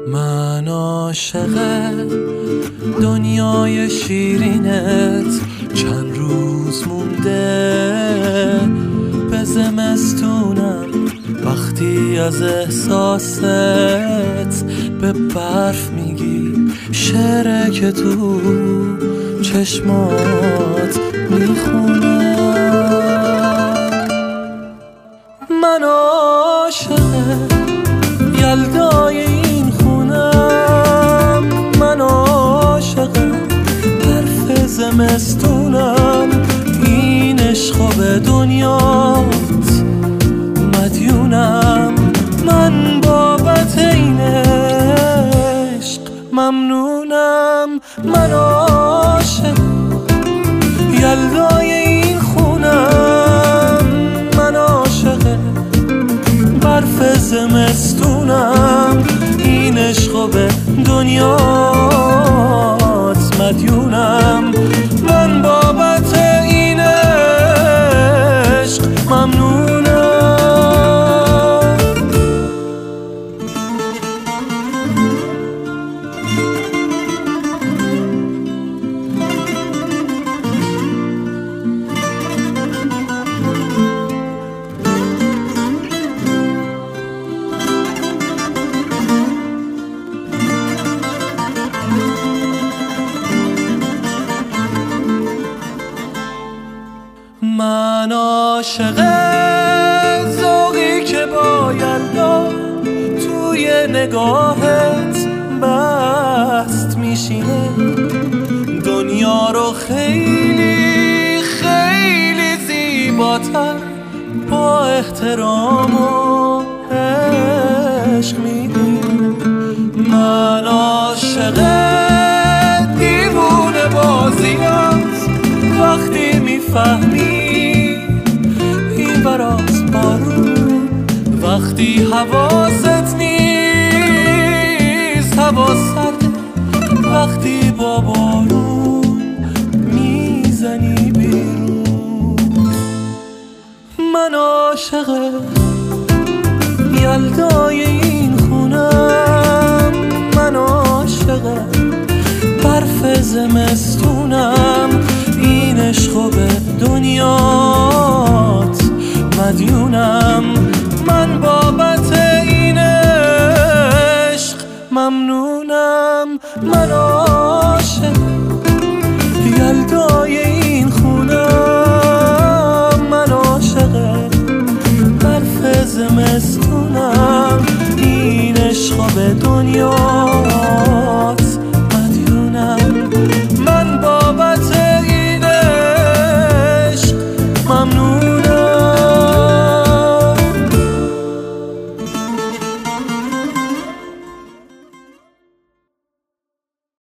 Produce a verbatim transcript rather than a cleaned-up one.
من عاشق دنیای شیرینت، چند روز مونده به زمستونم. وقتی از احساست به برف میگی شعره که تو چشمات میخونه. من عاشق یلدای این خونم، من عاشق برف زمستونم. این عشق به دنیات مدیونم، من بابت این عشق ممنونم. من عاشق یلدای این خونم، من عاشق برف زمستونم. این عشق به دنیات مدیونم، من بابت این عشق ممنونم. من عاشق ذوقی که با یلدا توی نگاهت بست میشینه. دنیا رو خیلی خیلی زیباتر با احترام و عشق میبینه. من عاشق دیوونه بازیات، وقتی میفهمی این براز بارون، وقتی حواست نیست هوا سرده، وقتی با بارون میزنی بیرون. من عاشق یلدای این خونم، من عاشق برف زمستونم. این عشق به دنیات مدیونم، من بابا